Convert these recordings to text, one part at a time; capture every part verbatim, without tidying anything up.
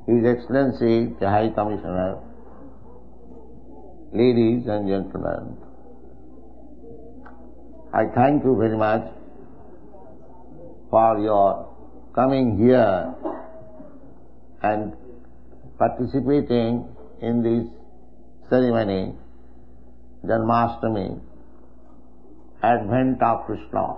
His Excellency, the High Commissioner, ladies and gentlemen, I thank you very much for your coming here and participating in this ceremony, Janmashtami, Advent of Krishna.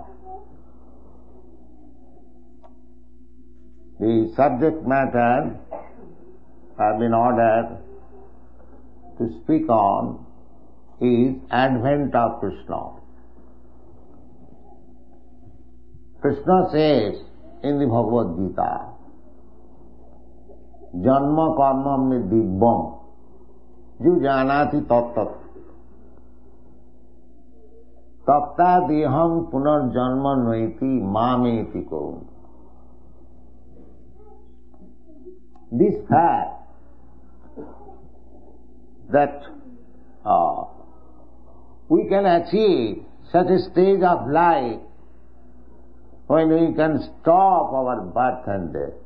The subject matter I have been ordered to speak on is Advent of Krishna. Krishna says in the Bhagavad Gita, Janma karma me dibbam, ju janati tattat, tapta deham punar janma noiti mameti korum. This fact that uh, we can achieve such a stage of life when we can stop our birth and death.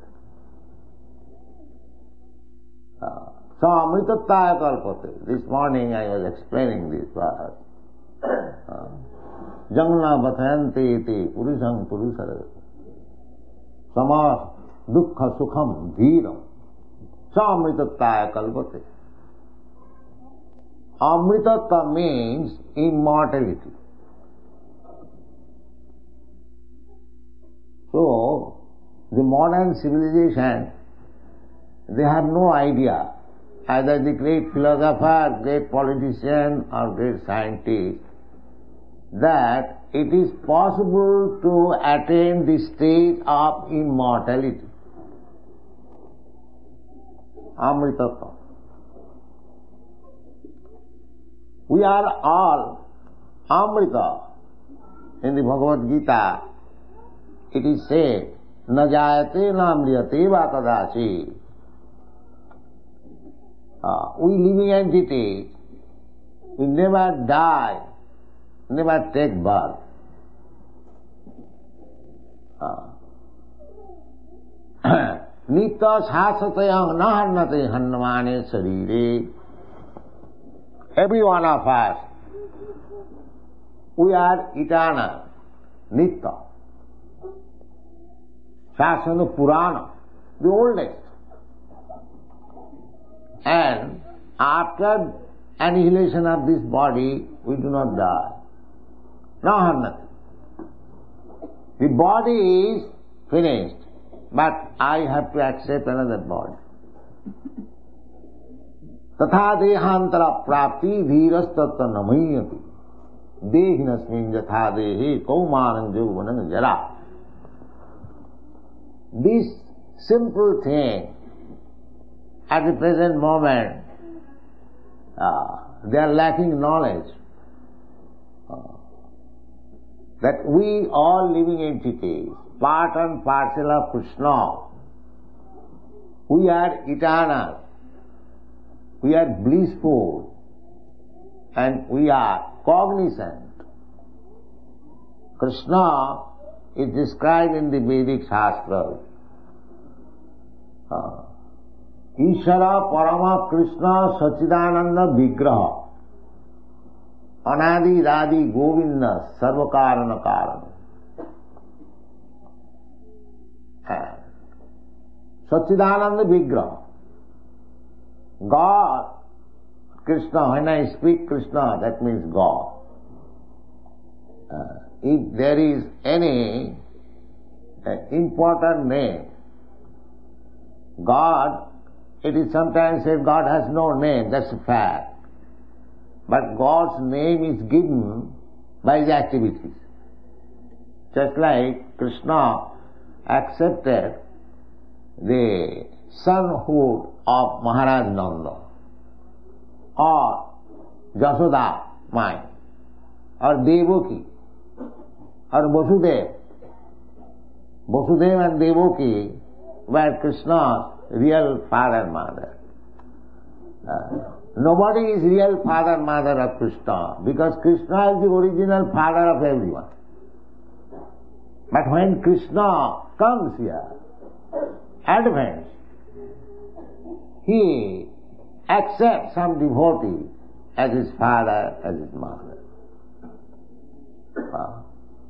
Uh, so amritattaya kalpate. This morning I was explaining this verse. Jangna bhathayanti iti purusam purusara sama dukkha sukham dhiram sa amritattaya kalpate. Amritattva means immortality. So, the modern civilization, they have no idea, either the great philosopher, great politician or great scientist, that it is possible to attain the state of immortality. Amritattva. We are all Amrita. In the Bhagavad Gita, it is said, na jayate na amriyate va tadachi. Uh, we living entities, we never die, never take birth. Nitya sasatayang nahannate hannamane sarire. Every one of us, we are eternal, Nitya. Shasana Purana, the oldest. And after annihilation of this body, we do not die. Nahannati. The body is finished, but I have to accept another body. Tatha dehantara prapti dhiras tatta namayati. Dehinasmin yatha dehe kaumanam jauvanam jara. This simple thing, at the present moment, uh, they are lacking knowledge uh, that we all living entities, part and parcel of Krishna, we are eternal, we are blissful, and we are cognizant. Krishna is described in the Vedic Shastra. Uh, Ishara Parama Krishna Sachidananda Vigraha Anadi Radi Govinda Sarvakarana Karana. Sachidananda Vigraha. God, Krishna, when I speak Krishna, that means God. Uh, if there is any uh, important name, God, it is sometimes said God has no name, that's a fact. But God's name is given by His activities. Just like Krishna accepted the sonhood of Maharaj Nanda, or Jasoda, mine, or Devaki, or Vasudeva. Vasudeva and Devaki were Krishna's real father and mother. Uh, nobody is real father and mother of Krishna, because Krishna is the original father of everyone. But when Krishna comes here, advance, he accepts some devotee as his father, as his mother. Uh,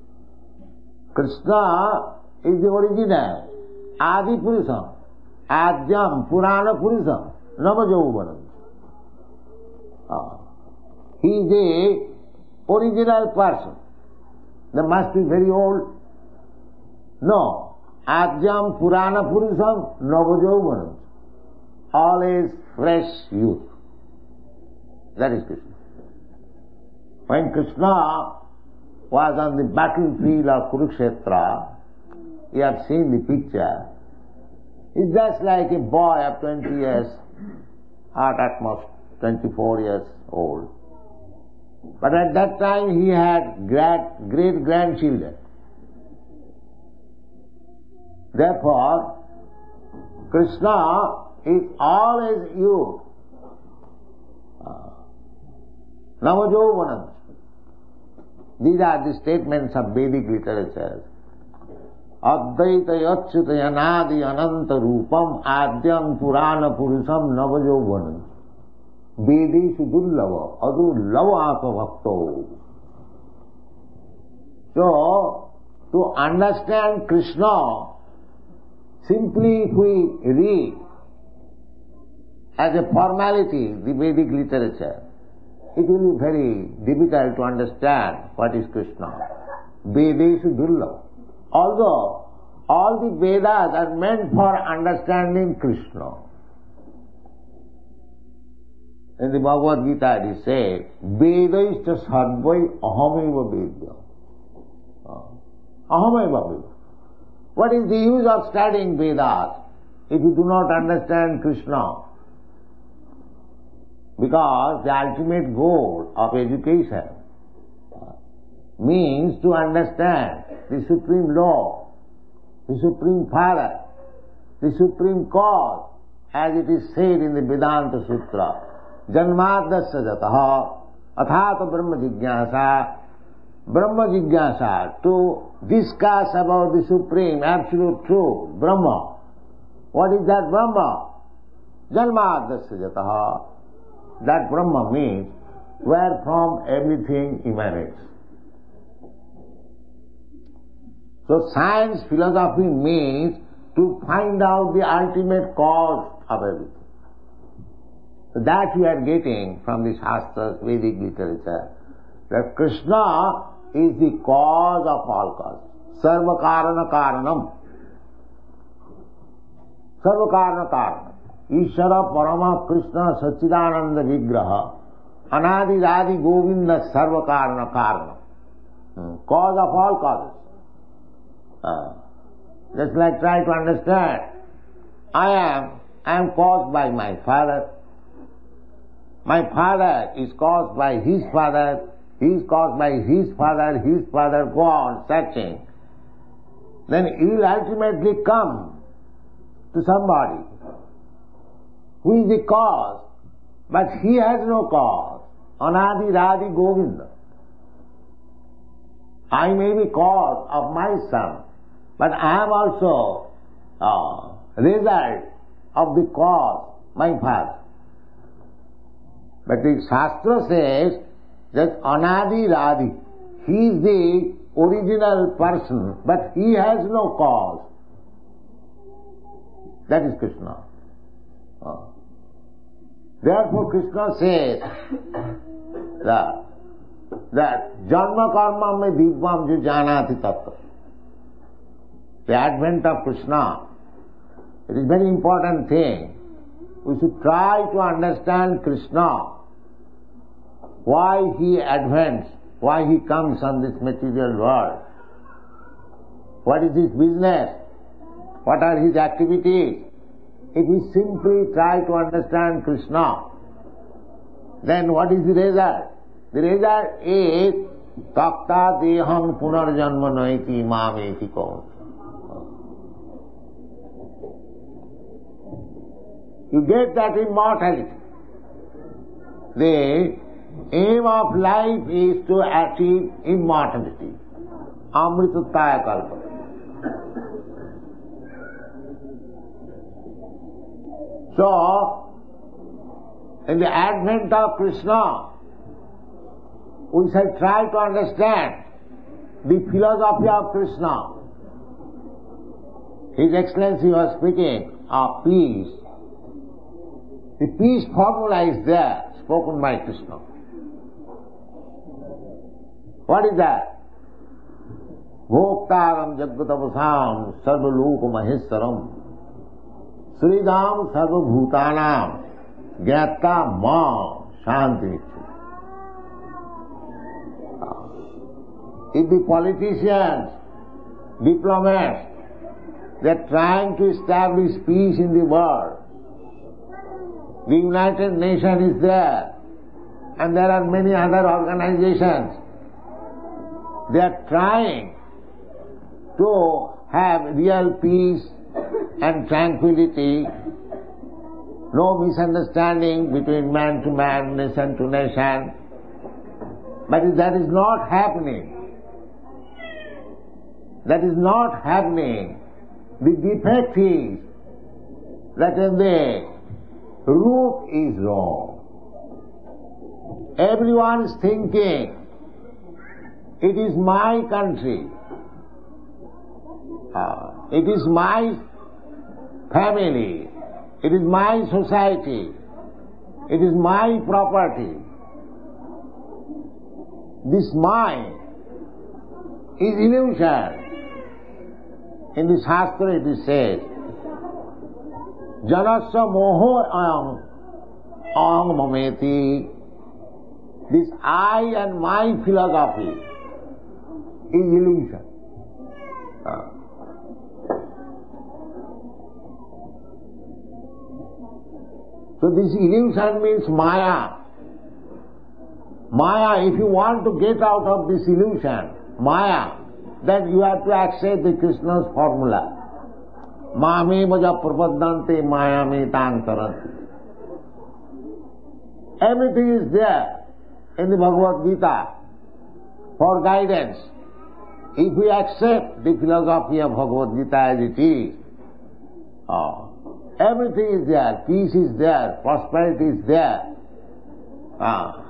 Krishna is the original, Adi Purusam, Adyam Purana Purusam, Namajauvanam. Uh, he is the original person. They must be very old. No. Adyam Purana Purusam Navajauvanam. Always fresh youth. That is Krishna. When Krishna was on the battlefield of Kurukshetra, you have seen the picture. He's just like a boy of twenty years, or at most twenty-four years old. But at that time he had great, great grandchildren. Therefore, Krishna is always youth. Navajauvanam. These are the statements of Vedic literature. Advaita yachyuta yanadi ananta rupam adyam purana purusam navajauvanam. Vedeshu dullava adu lava bhakto. So, to understand Krishna, simply if we read as a formality the Vedic literature, it will be very difficult to understand what is Krishna. Vedeshu dullava. Although all the Vedas are meant for understanding Krishna. In the Bhagavad Gita it is said, Vedaishta sarvai ahameva vedya. Ahameva vedya. What is the use of studying Vedas if you do not understand Krishna? Because the ultimate goal of education means to understand the supreme law, the supreme father, the supreme cause, as it is said in the Vedanta Sutra. Janmadasya jataha athata brahma jigyasa. Brahma jigyasa, to discuss about the supreme, absolute truth, Brahma. What is that Brahma? Janmadasya jataha. That Brahma means where from everything emanates. So science, philosophy means to find out the ultimate cause of everything. So that we are getting from the Shastras, Vedic literature, that Krishna is the cause of all causes. Sarva karana karanam. Sarva karana karanam. Ishvara Parama Krishna Sachidananda Vigraha Anadi Radi Govinda Sarva Karana Karana. Hmm. Cause of all causes. Uh, just like try to understand. I am, I am caused by my father. My father is caused by his father. He is caused by his father, his father. Go on searching. Then he will ultimately come to somebody who is the cause, but he has no cause. Anadi Radi Govinda. I may be cause of my son, but I am also uh, result of the cause, my father. But the Shastra says that Anadi Radi, he is the original person, but he has no cause. That is Krishna. Uh. Therefore Krishna says that, that Janma Karma me Dibvam ju janati tattva. The advent of Krishna, it is a very important thing. We should try to understand Krishna, why he advents, why he comes on this material world. What is his business? What are his activities? If we simply try to understand Krishna, then what is the result? The result is Takta deham punarjanma naiti mameti kaun. You get that immortality. The aim of life is to achieve immortality. Amritattaya kalpa. So, in the advent of Krishna, we shall try to understand the philosophy of Krishna. His Excellency was speaking of peace. The peace formula is there, spoken by Krishna. What is that? Bhoktaram Jagatapasam Sarvaloka Maheswaram Sridam Sarvabhutanam Gyata Ma Shanti. If the politicians, diplomats, they are trying to establish peace in the world, the United Nations is there, and there are many other organizations. They are trying to have real peace and tranquility, no misunderstanding between man to man, nation to nation. But if that is not happening, that is not happening, the defect is that the root is wrong. Everyone is thinking, it is my country, uh, it is my family, it is my society, it is my property. This mind is illusion. In the Shastra it is said, Janasya moho ayam ayam mameti. This I and my philosophy is illusion. Uh. So this illusion means Maya. Maya, if you want to get out of this illusion, Maya, then you have to accept the Krishna's formula. Mame maja prapaddante maya me tantaranti. Everything is there in the Bhagavad Gita for guidance. If we accept the philosophy of Bhagavad Gita as it is, oh, everything is there, peace is there, prosperity is there. Ah.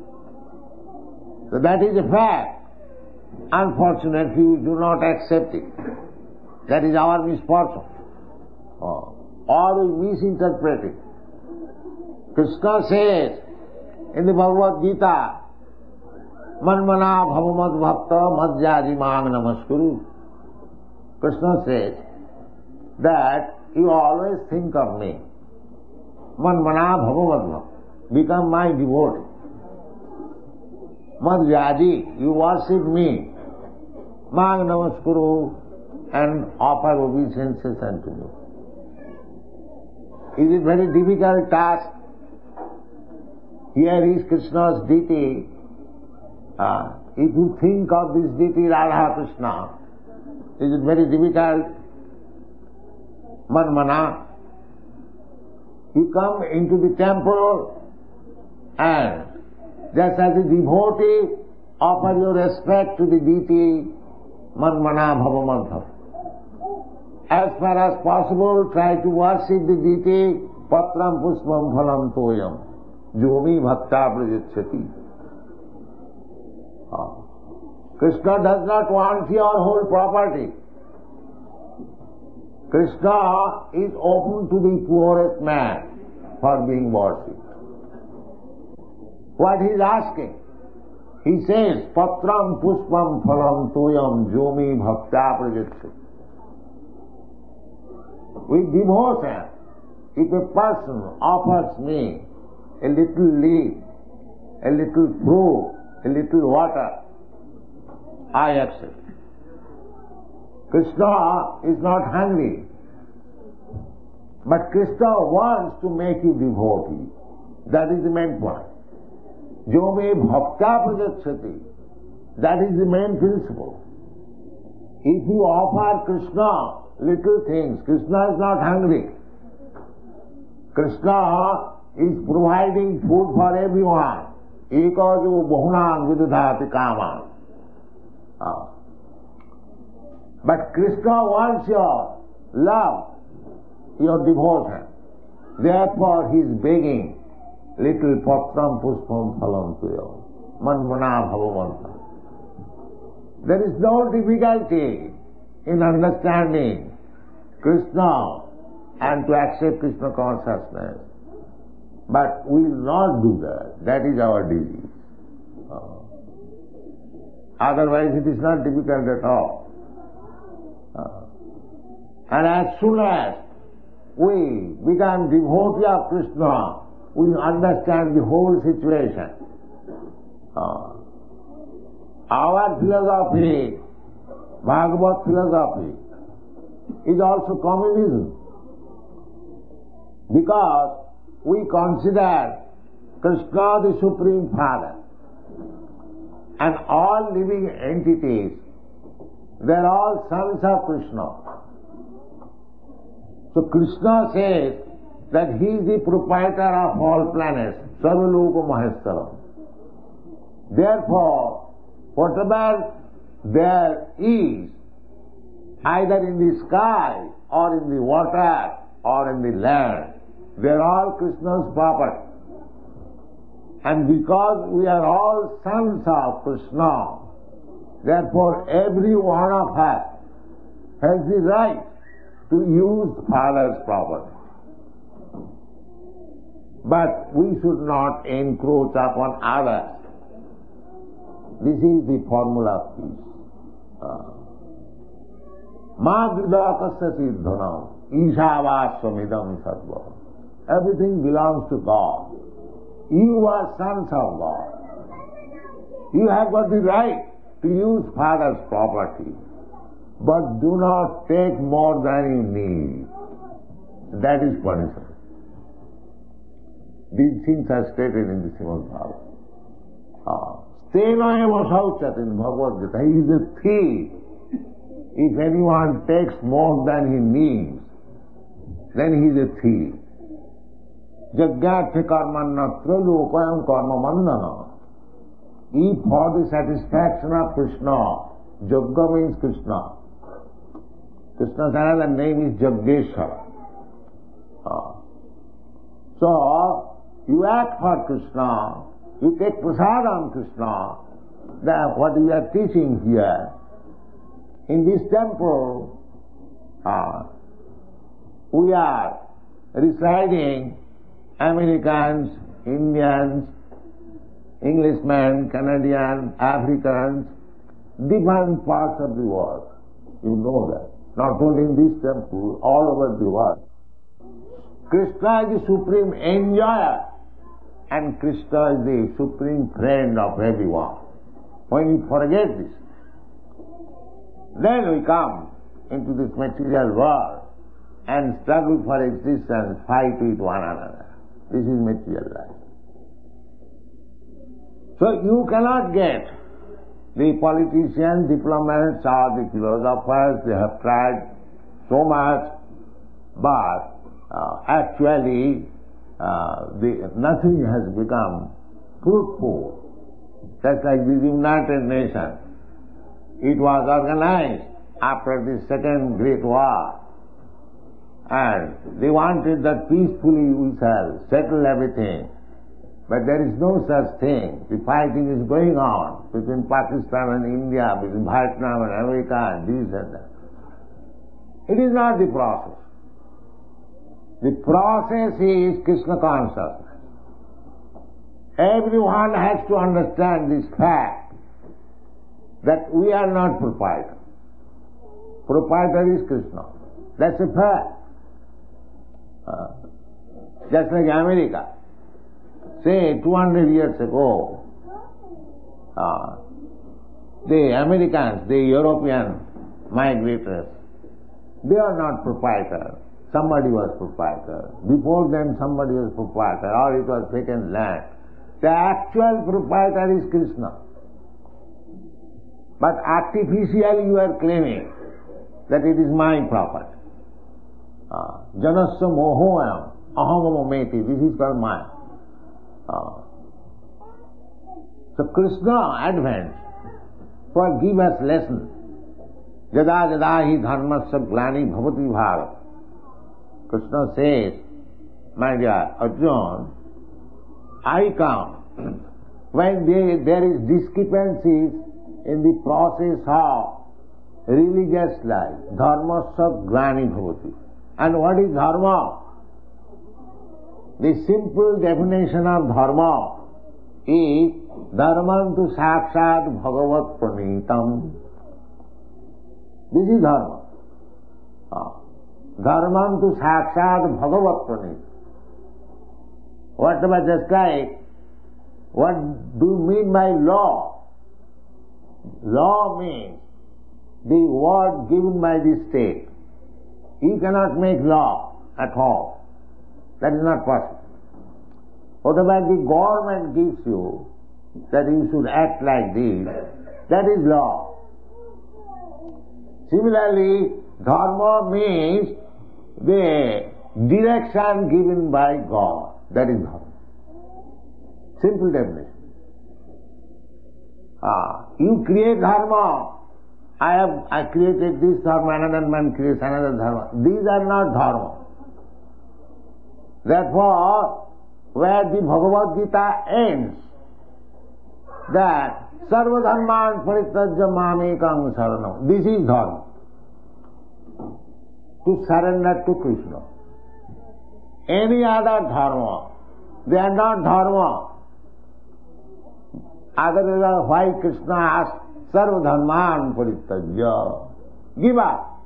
So that is a fact. Unfortunately, we do not accept it. That is our misfortune. Oh. Or we misinterpret it. Krishna says in the Bhagavad Gita, Manmana bhavamad bhakta madhyadi mang namaskuru. Krishna says that you always think of me. Manmana bhavamad bhakta. Become my devotee. Madhyadi, you worship me. Mang namaskuru, and offer obeisances unto me. Is it very difficult task? Here is Krishna's deity. Uh, if you think of this deity Radha Krishna, is it very difficult? Manmana. You come into the temple and just as a devotee offer your respect to the deity, Manmana bhavamadha. As far as possible, try to worship the deity, patram pushpam phalam toyam, jomi bhakta prajachyati. Krishna does not want your whole property. Krishna is open to the poorest man for being worshipped. What he is asking? He says, patram pushpam phalam toyam jomi bhakta prajachyati. With devotion, if a person offers me a little leaf, a little fruit, a little water, I accept. Krishna is not hungry, but Krishna wants to make you devotee. That is the main point. Jo me bhakta prajachyati. That is the main principle. If you offer Krishna little things, Krishna is not hungry. Krishna is providing food for everyone. Eka jo bahunan vidadhati kaman. Ah. But Krishna wants your love, your devotion. Therefore he is begging little patram pushpam phalam tuyo, manmana bhavamanta. There is no difficulty in understanding Krishna and to accept Krishna consciousness. But we will not do that. That is our disease. Uh, otherwise it is not difficult at all. Uh, and as soon as we become devotee of Krishna, we understand the whole situation. Uh, our philosophy, Bhagavad philosophy, is also communism. Because we consider Krishna the Supreme Father, and all living entities, they are all sons of Krishna. So Krishna says that he is the proprietor of all planets, Sarvaloka Maheshwaram. Therefore, whatever there is, either in the sky or in the water or in the land, they are all Krishna's property. And because we are all sons of Krishna, therefore every one of us has the right to use Father's property. But we should not encroach upon others. This is the formula of peace. Ma vidakasya siddhanam ishavaswamidam sarvam. Everything belongs to God. You are sons of God. You have got the right to use Father's property, but do not take more than you need. That is punishment. These things are stated in the Srimad Bhagavatam. Stena eva shauchat in Bhagavad Gita. He is a thief. If anyone takes more than he needs, then he is a thief. Jagyartha karmanatra lokayam karma mandana. If for the satisfaction of Krishna, Jagga means Krishna. Krishna's another name is Jaggeshwara. Uh. So, you act for Krishna, you take prasad on Krishna, that what we are teaching here, in this temple, uh, we are reciting Americans, Indians, Englishmen, Canadians, Africans, different parts of the world. You know that. Not only in this temple, all over the world. Krishna is the supreme enjoyer, and Krishna is the supreme friend of everyone. When we forget this, then we come into this material world and struggle for existence, fight with one another. This is material life. So you cannot get the politicians, diplomats or the philosophers, they have tried so much, but uh, actually uh, the, nothing has become fruitful. Just like the United Nations. It was organized after the Second Great War, and they wanted that peacefully we shall settle everything. But there is no such thing. The fighting is going on between Pakistan and India, between Vietnam and America and this and that. It is not the process. The process is Krishna consciousness. Everyone has to understand this fact that we are not proprietor. Proprietor is Krishna. That's a fact. Uh, just like America. Say, two hundred years ago, uh, the Americans, the European migrators, they are not proprietor. Somebody was proprietor. Before them somebody was proprietor, or it was vacant land. The actual proprietor is Krishna. But artificially you are claiming that it is my property. Janasya mohoyam ahamamameti. This is called mine. Uh, so Krishna advents for give us lesson. Jada jada hi dharmasya glani bhavati bharat. Krishna says, my dear Arjuna, I come. When they, there is discrepancies in the process of religious life, dharmasya glani bhavati. And what is dharma? The simple definition of dharma is dharmantu sakshat bhagavat pranitam. This is dharma. Dharmantu sakshat bhagavat pranitam. What about just like, what do you mean by law? Law means the word given by the state. You cannot make law at all. That is not possible. Whatever the government gives you, that you should act like this, that is law. Similarly, dharma means the direction given by God. That is dharma. Simple definition. Ah, you create dharma. I have I created this dharma, another man creates another dharma. These are not dharma. Therefore, where the Bhagavad Gita ends, that sarva dharman parityajya mamekam saranam. This is dharma. To surrender to Krishna. Any other dharma, they are not dharma. Otherwise, why Krishna asked sarva dharman parityajya? Give up.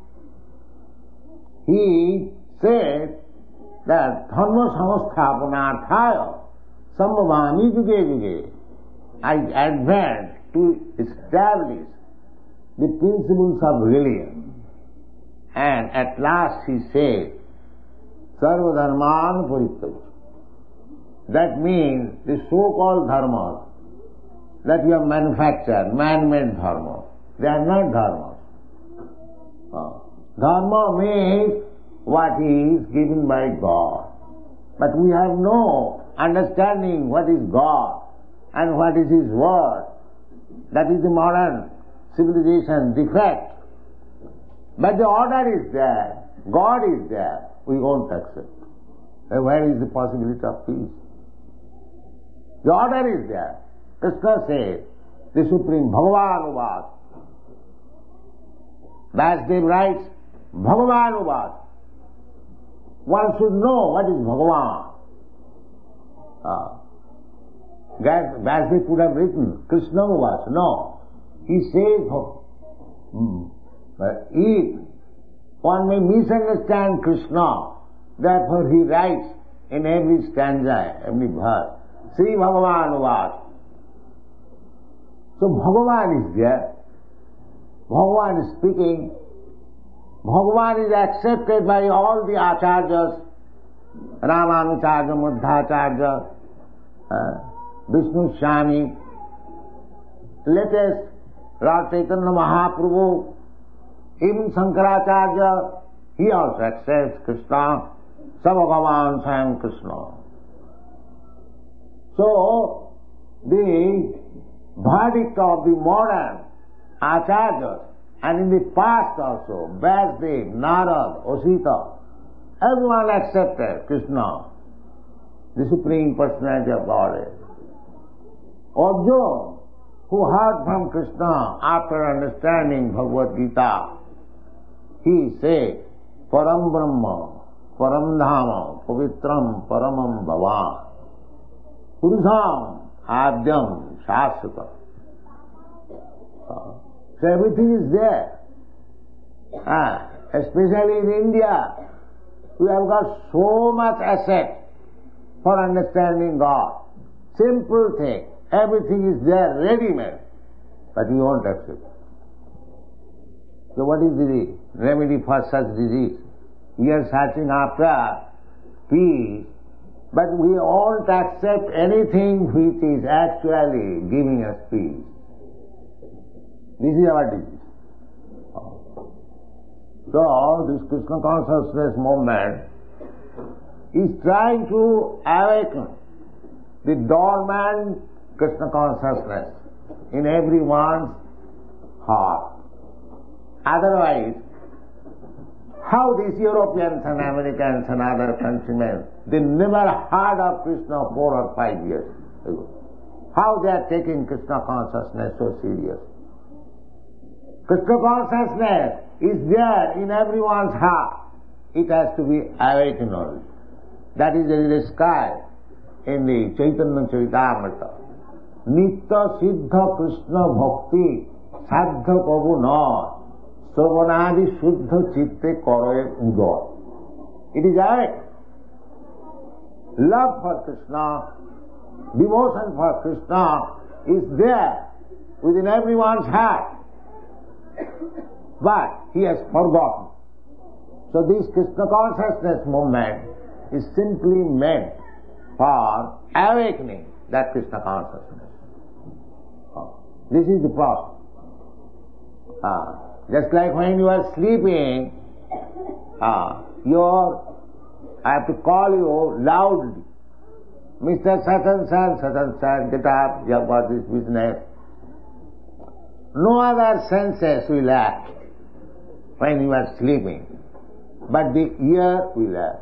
He said that dharma samasthapanarthaya sambhavami juge juge. I advance to establish the principles of religion. And at last he said, sarva dharman parityajya. That means the so-called dharmas that we have manufactured, man-made dharma, they are not dharmas. Uh, dharma means what is given by God. But we have no understanding what is God and what is His word. That is the modern civilization defect. But the order is there, God is there, we won't accept. Then where is the possibility of peace? The order is there. Krishna says, the Supreme Bhagavan Uvad. Vasudev writes, Bhagavan Uvad. One should know what is Bhagavan. Uh, Vasudev could have written Krishna Uvad. No. He says, hmm, if one may misunderstand Krishna, therefore he writes in every stanza, every verse, Sri Bhagavan Uvad. So Bhagavan is there. Bhagavan is speaking. Bhagavan is accepted by all the acharyas, Ramanucharya, Madhvacharya, uh, Vishnu Swami, latest Lord Chaitanya Mahaprabhu, even Shankaracharya, he also accepts Krishna, Sa Bhagavan Swayam Krishna. So, the verdict of the modern acharyas, and in the past also, Vasudev, Narad, Osita, everyone accepted Krishna, the Supreme Personality of Godhead. Arjuna, who heard from Krishna after understanding Bhagavad Gita, he said, Param Brahma, Param Dhama, Pavitram, Paramam Bhavan, Purusam, Adyam, Shasvata. So everything is there. Ah, especially in India, we have got so much asset for understanding God. Simple thing. Everything is there, ready-made. But we won't accept. So what is the remedy for such disease? We are searching after peace, but we won't accept anything which is actually giving us peace. This is our disease. So, this Krishna consciousness movement is trying to awaken the dormant Krishna consciousness in everyone's heart. Otherwise, How these Europeans and Americans and other countrymen, they never heard of Krishna four or five years ago. How they are taking Krishna consciousness so serious. Krishna consciousness is there in everyone's heart. It has to be awakened only. That is described in the Chaitanya Charitamrita. Nitya Siddha Krishna Bhakti Sadha Pavu Na Sravanadi Shuddha Chitte Karaye Udar. It is awake. Love for Krishna, devotion for Krishna is there within everyone's heart. But he has forgotten. So this Krishna consciousness movement is simply meant for awakening that Krishna consciousness. This is the process. Uh, just like when you are sleeping, uh, you're, I have to call you loudly. Mister Such and Such, Such and Such, get up, you have got this business. No other senses will act when you are sleeping, but the ear will act.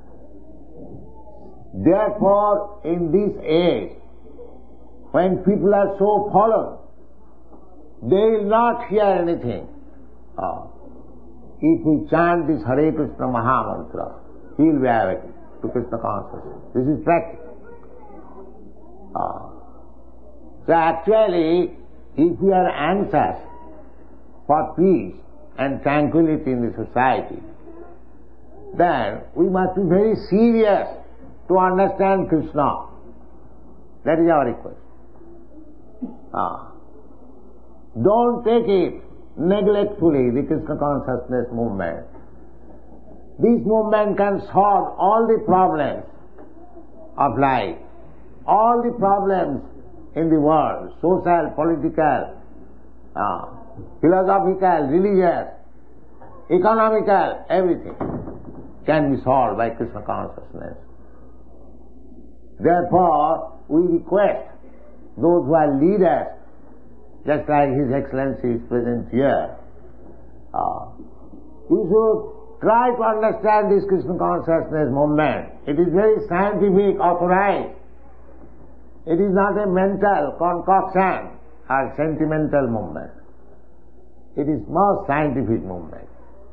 Therefore, in this age, when people are so fallen, they will not hear anything. Uh, if we chant this Hare Krishna Mahamantra, he will be awakened to Krishna consciousness. This is practical. Uh, so actually, if we are anxious for peace and tranquility in the society, then we must be very serious to understand Krishna. That is our request. Ah. Don't take it neglectfully, the Krishna consciousness movement. This movement can solve all the problems of life, all the problems in the world, social, political, uh, philosophical, religious, economical, everything can be solved by Krishna consciousness. Therefore, we request those who are leaders, just like His Excellency is present here, uh, we should try to understand this Krishna consciousness movement. It is very scientific, authorized. It is not a mental concoction or sentimental movement. It is most scientific movement.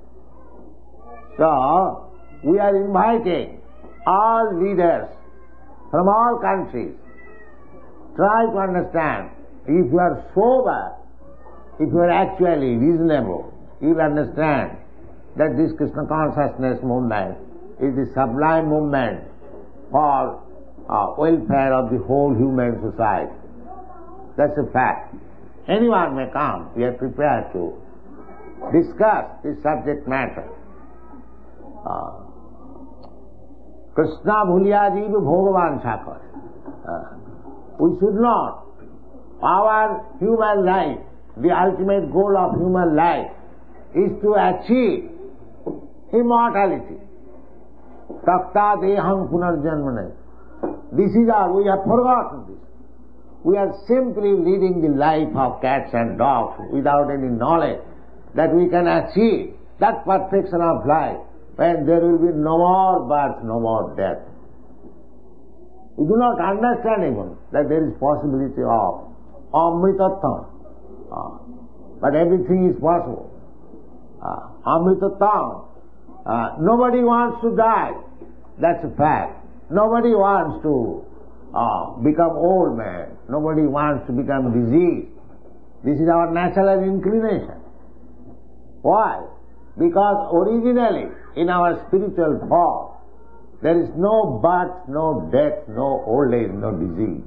So, we are inviting all leaders from all countries, try to understand. If you are sober, if you are actually reasonable, you will understand that this Krishna consciousness movement is the sublime movement for uh, welfare of the whole human society. That's a fact. Anyone may come. We are prepared to discuss this subject matter. Uh, Krishna bhuliya jiva bhogavan chakar. Uh, we should not. Our human life, the ultimate goal of human life, is to achieve immortality. Takta deham punarjanmane. This is our, we have forgotten this. We are simply leading the life of cats and dogs without any knowledge that we can achieve that perfection of life when there will be no more birth, no more death. We do not understand even that there is possibility of Amritatam. Uh, but everything is possible. Uh, Amritatam. Uh, nobody wants to die. That's a fact. Nobody wants to uh, become old man. Nobody wants to become diseased. This is our natural inclination. Why? Because originally, in our spiritual form, there is no birth, no death, no old age, no disease.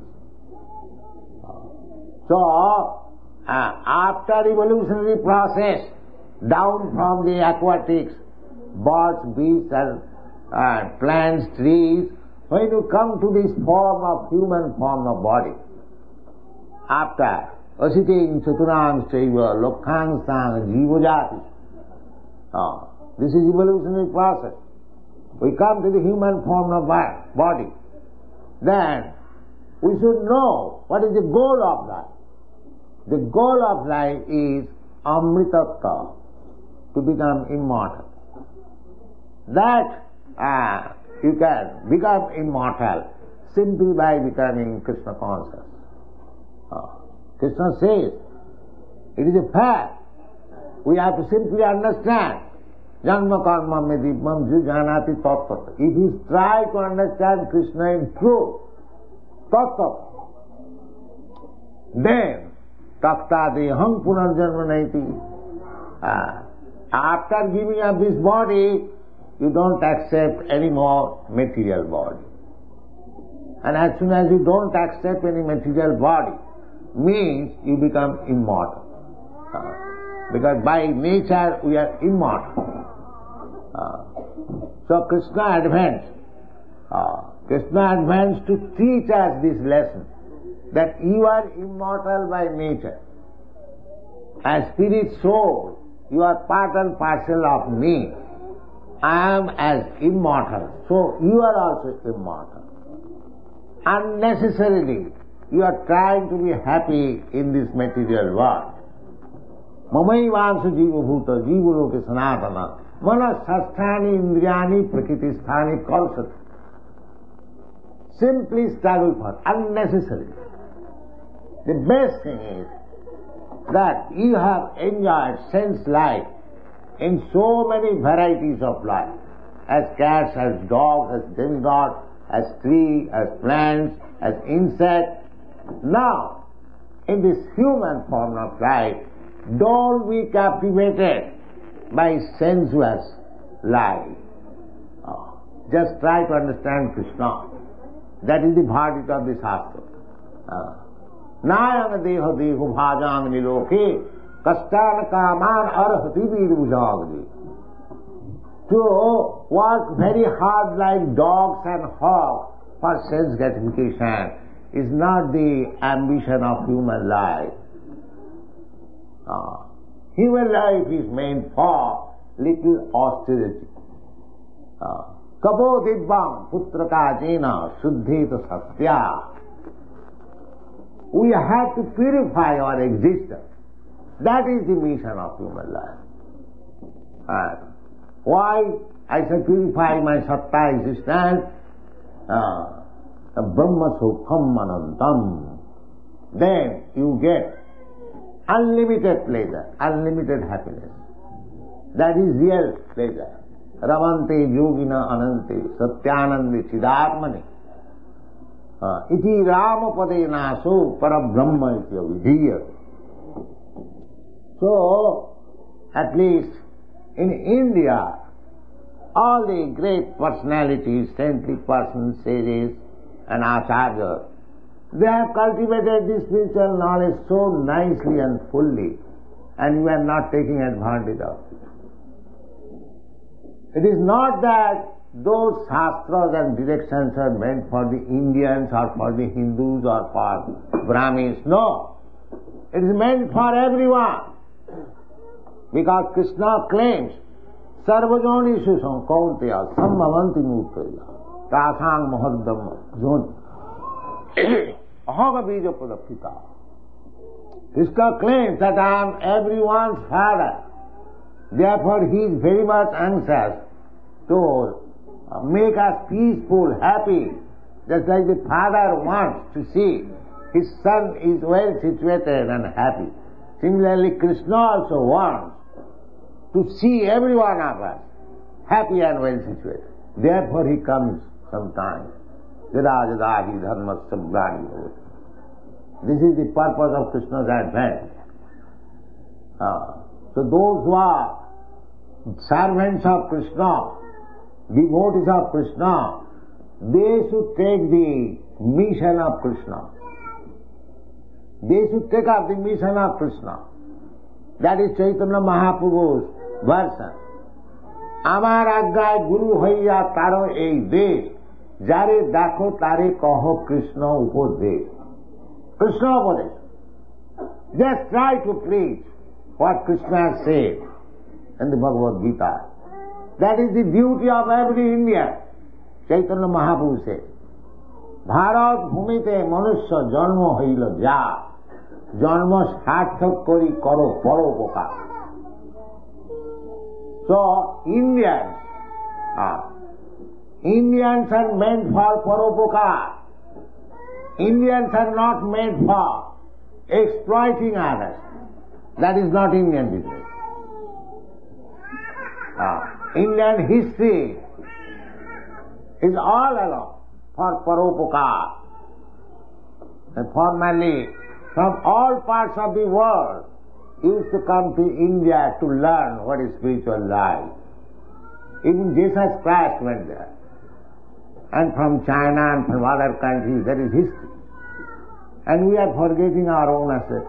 So, uh, after evolutionary process, down from the aquatics, birds, beasts, and uh, plants, trees, when you come to this form of human form of body, after asiting chaturang chaiva lokhang sang jivojati, uh, this is evolutionary process. We come to the human form of body. Then, we should know what is the goal of life. The goal of life is amritattva, to become immortal. that uh, you can become immortal simply by becoming Krishna conscious. Uh, Krishna says, it is a fact. We have to simply understand. Janma karma medipam jujanati tattva. If you try to understand Krishna in truth, tattva, then tattadeham punarjanma naiti. Uh, after giving up this body, you don't accept any more material body. And as soon as you don't accept any material body, means you become immortal. Uh, because by nature we are immortal. Uh, so Krishna advanced. Uh, Krishna advanced to teach us this lesson, that you are immortal by nature. As spirit soul, you are part and parcel of me. I am as immortal, so you are also immortal. Unnecessarily, you are trying to be happy in this material world. Mamaivansu jiva bhuta jiva loke sanatana mana sasthani indriyani prakritisthani kalsat. Simply struggle for unnecessary. The best thing is that you have enjoyed sense life in so many varieties of life, as cats, as dogs, as demigods, as tree, as plants, as insects. Now, in this human form of life, don't be captivated by sensuous life. Oh, just try to understand Krishna. That is the verdict of the Shastra. Uh, Nayam deha deho bhajam niloke kastan kaman arhati virujagde. To work very hard like dogs and hogs for sense gratification is not the ambition of human life. Uh, human life is meant for little austerity. Kapo dibbam putraka jena suddhita satya. We have to purify our existence. That is the mission of human life. Uh, why I shall purify my satta existence? Uh, Brahma sukham anantam. Then you get unlimited pleasure, unlimited happiness. That is real pleasure. Ramante yogina anante satyanandi siddhatmani. Iti rama pade naso parabrahma iti avidhiya. So, at least in India, all the great personalities, saintly persons, sages and acharyas, they have cultivated this spiritual knowledge so nicely and fully, and you are not taking advantage of it. It is not that those shastras and directions are meant for the Indians or for the Hindus or for Brahmins. No. It is meant for everyone. Because Krishna claims, Sarvajoni Susam Kaunteya Sambhavanti Murtaya Tasang Mahaddam Joni Ahava Bija Pradapita. Krishna claims that I am everyone's father. Therefore he is very much anxious to make us peaceful, happy, just like the father wants to see his son is well situated and happy. Similarly, Krishna also wants to see every one of us happy and well situated. Therefore he comes sometimes. Jada jada hi dharma sabdani bhavati. This is the purpose of Krishna's advent. Uh, so those who are servants of Krishna, devotees of Krishna, they should take the mission of Krishna. They should take up the mission of Krishna. That is Chaitanya Mahaprabhu's version. Amar aggaye guru hoiya taro ei desh, jare dakho tare kaho Krishna upodesh. Krishna upodesh. Just try to preach what Krishna said in the Bhagavad Gita. That is the duty of every Indian. Chaitanya Mahaprabhu said, Bharat bhumite manusya janma hoila ja, janma sarthak kori karo paropokar. So, Indians Ah. Indians are meant for paropokar. Indians are not made for exploiting others. That is not Indian business. Ah. Indian history is all along for paropokar. And formerly, from all parts of the world, used to come to India to learn what is spiritual life. Even Jesus Christ went there. And from China and from other countries, there is history. And we are forgetting our own asset.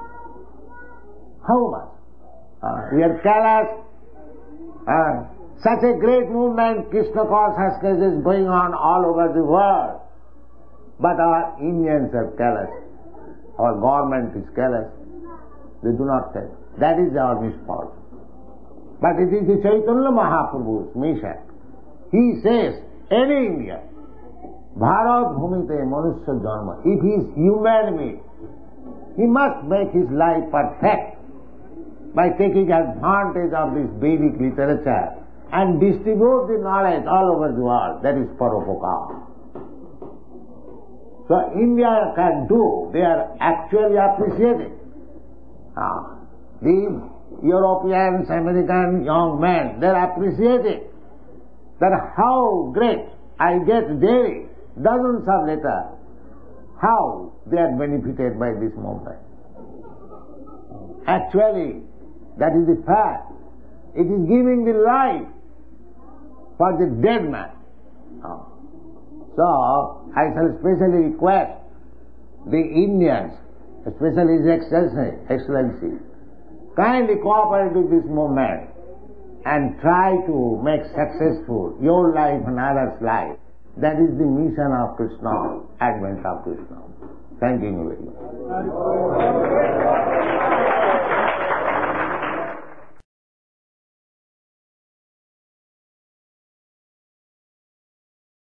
How much? Uh, we are callous. Uh, such a great movement, Krishna consciousness, is going on all over the world. But our Indians are callous. Our government is callous. They do not say. That is our misfortune. But it is the Chaitanya Mahaprabhu's mission. He says, any Indian, Bharat Bhumite Manusya Janma, if he is human being, he must make his life perfect by taking advantage of this Vedic literature and distribute the knowledge all over the world. That is paropokar. So India can do, they are actually appreciating. Ah, the Europeans, American young men, they are appreciating that how great I get daily, dozens of letters, how they are benefited by this movement. Actually, that is the fact. It is giving the life for the dead man. Oh. So, I shall specially request the Indians, especially His Excellency, Excellency, kindly cooperate with this movement and try to make successful your life and others' life. That is the mission of Krishna, advent of Krishna. Thank you very much.